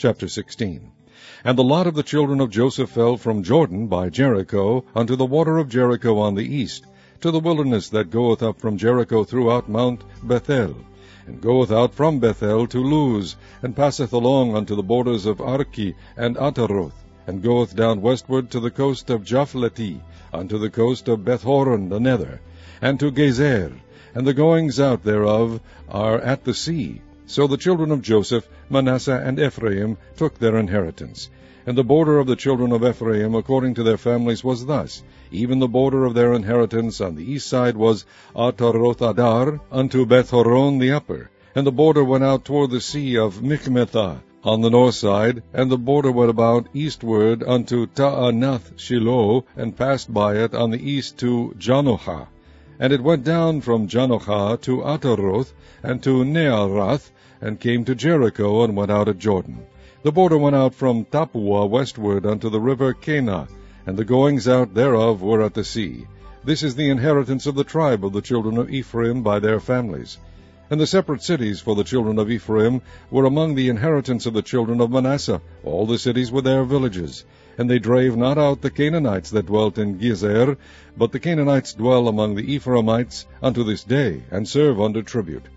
Chapter 16. And the lot of the children of Joseph fell from Jordan by Jericho unto the water of Jericho on the east, to the wilderness that goeth up from Jericho throughout Mount Bethel, and goeth out from Bethel to Luz, and passeth along unto the borders of Arki and Ataroth, and goeth down westward to the coast of Japhleti, unto the coast of Bethhoron the nether, and to Gezer, and the goings out thereof are at the sea. So the children of Joseph, Manasseh, and Ephraim took their inheritance. And the border of the children of Ephraim according to their families was thus. Even the border of their inheritance on the east side was Ataroth-adar unto Beth-horon the upper. And the border went out toward the sea of Michmethah on the north side, and the border went about eastward unto Taanath-shiloh, and passed by it on the east to Janohah. And it went down from Janohah to Ataroth, and to Nearath, and came to Jericho, and went out at Jordan. The border went out from Tappuah westward unto the river Kanah, and the goings out thereof were at the sea. This is the inheritance of the tribe of the children of Ephraim by their families. And the separate cities for the children of Ephraim were among the inheritance of the children of Manasseh, all the cities with their villages. And they drave not out the Canaanites that dwelt in Gezer, but the Canaanites dwell among the Ephraimites unto this day, and serve under tribute.